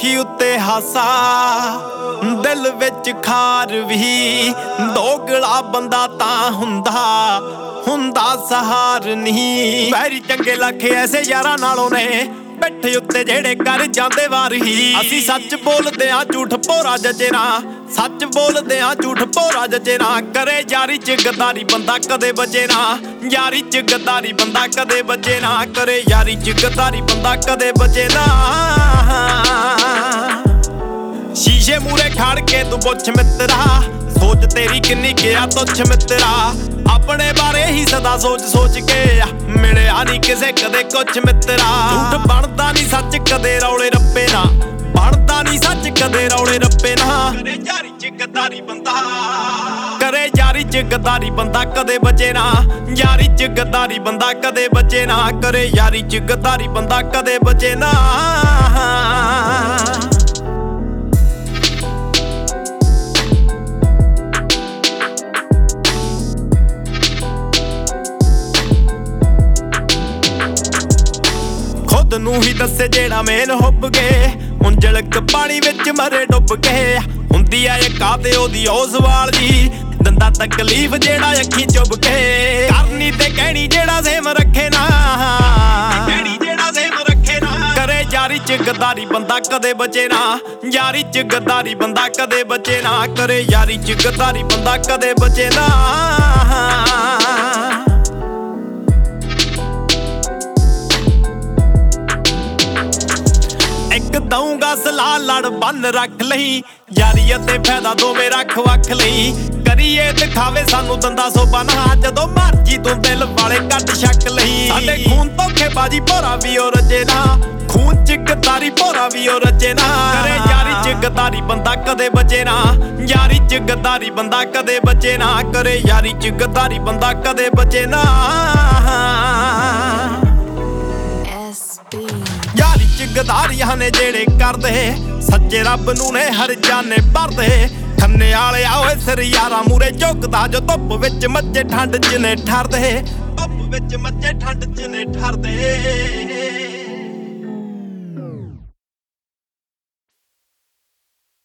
ਅੱਖੀ ਉੱਤੇ ਹਾਸਾ ਦਿਲ ਵਿੱਚ ਖਾਰ ਵੀ ਦੋਗਲਾ ਬੰਦਾ ਤਾਂ ਹੁੰਦਾ ਸਹਾਰ ਨਹੀਂ। ਵੈਰੀ ਚੰਗੇ ਲੱਖ ਐਸੇ ਯਾਰਾਂ ਨਾਲੋਂ ਨੇ ਬੈਠੇ ਉੱਤੇ ਜਿਹੜੇ ਕਰ ਜਾਂਦੇ ਵਾਰ ਹੀ। ਅਸੀਂ ਸੱਚ ਬੋਲਦੇ ਆਂ ਝੂਠ ਭੋਰਾ ਜੱਜੇ ਨਾ, ਸੱਚ ਬੋਲਦੇ ਆਂ ਝੂਠ ਭੋਰਾ ਜੱਜੇ ਨਾ। ਕਰੇ ਯਾਰੀ ਚ ਗਦਾਰੀ ਬੰਦਾ ਕਦੇ ਬਚੇ ਨਾ, ਯਾਰੀ ਚ ਗਦਾਰੀ ਬੰਦਾ ਕਦੇ ਬਚੇ ਨਾ। ਕਰੇ ਯਾਰੀ ਚ ਗਦਾਰੀ ਬੰਦਾ ਕਦੇ ਬਚੇ ਨਾ। ਸ਼ੀਸ਼ੇ ਮੂਰੇ ਖੜ ਕੇ ਤੂੰ ਪੁੱਛ ਮਿੱਤਰਾ, ਸੋਚ ਤੇਰੀ ਕਿੰਨੀ ਗਿਆ ਤੁੱਛ ਮਿੱਤਰਾ। ਆਪਣੇ ਬਾਰੇ ਹੀ ਸਦਾ ਸੋਚ ਕੇ ਮਿਲਿਆ ਨੀ ਕਿਸੇ ਕਦੇ ਕੁਛ ਮਿੱਤਰਾ। ਝੂਠ ਬਣਦਾ ਨੀ ਸੱਚ ਕਦੇ ਰੌਲੇ ਰੱਪੇ ਨਾ, ਬਣਦਾ ਨੀ ਸੱਚ ਕਦੇ ਰੌਲੇ ਰੱਪੇ ਨਾ। ਕਰੇ ਯਾਰੀ ਚ ਗਦਾਰੀ ਬੰਦਾ, ਕਰੇ ਯਾਰੀ ਚ ਗਦਾਰੀ ਬੰਦਾ ਕਦੇ ਬਚੇ ਨਾ, ਯਾਰੀ ਚ ਗਦਾਰੀ ਬੰਦਾ ਕਦੇ ਬਚੇ ਨਾ। ਕਰੇ ਯਾਰੀ ਚ ਗਦਾਰੀ ਬੰਦਾ ਕਦੇ ਬਚੇ ਨਾ। ਖੁਦ ਨੂੰ ਹੀ ਦੱਸੇ ਜਿਹੜਾ ਮੇਨ ਹੁੱਬ ਗਏ, ਉਂਜਲਕ ਪਾਣੀ ਵਿੱਚ ਮਰੇ ਡੁੱਬ ਕੇ। ਹੁੰਦੀ ਆ ਇਹ ਕਾਤੇ ਉਹਦੀ ਉਹ ਸਵਾਲ ਜੀ, ਦੰਦਾ ਤਕਲੀਫ ਜਿਹੜਾ ਅੱਖੀ ਚੁੱਭ ਕੇ। ਕਰਨੀ ਤੇ ਕਹਿਣੀ ਜਿਹੜਾ ਸੇਮ ਰੱਖੇ ਨਾ, ਕਰੇ ਯਾਰੀ ਚ ਗਦਾਰੀ ਬੰਦਾ ਕਦੇ ਬਚੇ ਨਾ, ਯਾਰੀ ਚ ਗਦਾਰੀ ਬੰਦਾ ਕਦੇ ਬਚੇ ਨਾ। ਕਰੇ ਯਾਰੀ ਚ ਗਦਾਰੀ ਬੰਦਾ ਕਦੇ ਬਚੇ ਨਾ। ਇੱਕ ਦਊਂਗਾ ਸਲਾਹ ਲੜ ਬੰਨ ਰੱਖ ਲਈ, ਯਾਰੀ ਅਤੇ ਫਾਇਦਾ ਦੋਵੇਂ ਰੱਖ ਵੱਖ ਲਈ। ਕਰੀਏ ਦਿਖਾਵੇ ਸਾਨੂੰ ਦੰਦਾ ਸੋਭਾ ਨਾ, ਜਦੋਂ ਮਰਜੀ ਤੂੰ ਦਿਲ ਵਾਲੇ ਕੱਢ ਛੱਕ ਲਈ। ਸਾਡੇ ਖੂਨ ਧੋਖੇਬਾਜ਼ੀ ਭੋਰਾ ਵੀ ਉਹ ਰਚੇ ਨਾ, ਖੂਨ ਚ ਗਦਾਰੀ ਭੋਰਾ ਵੀ ਉਹ ਰਚੇ ਨਾ। ਕਰੇ ਯਾਰੀ ਚ ਗਦਾਰੀ ਬੰਦਾ ਕਦੇ ਬਚੇ ਨਾ, ਯਾਰੀ ਚ ਗਦਾਰੀ ਬੰਦਾ ਕਦੇ ਬਚੇ ਨਾ। ਕਰੇ ਯਾਰੀ ਚ ਗਦਾਰੀ ਬੰਦਾ ਕਦੇ ਬਚੇ ਨਾ। ਯਾਰੀ ਚ ਗਦਾਰੀਆਂ ਨੇ ਜਿਹੜੇ ਕਰਦੇ, ਸੱਚੇ ਰੱਬ ਨੂੰ ਨੇ ਹਰ ਜਾਨੇ ਭਰਦੇ। ਖੰਨੇ ਵਾਲੇ ਆਏ ਸਿਰ ਯਾਰਾਂ ਮੂਰੇ ਝੁਕਦਾ, ਜੋ ਧੁੱਪ ਵਿੱਚ ਮੱਝੇ ਠੰਡ ਚ ਨੇ ਠਰਦੇ, ਧੁੱਪ ਵਿੱਚ ਮੱਝੇ ਠੰਡ ਚ ਨੇ ਠਰਦੇ।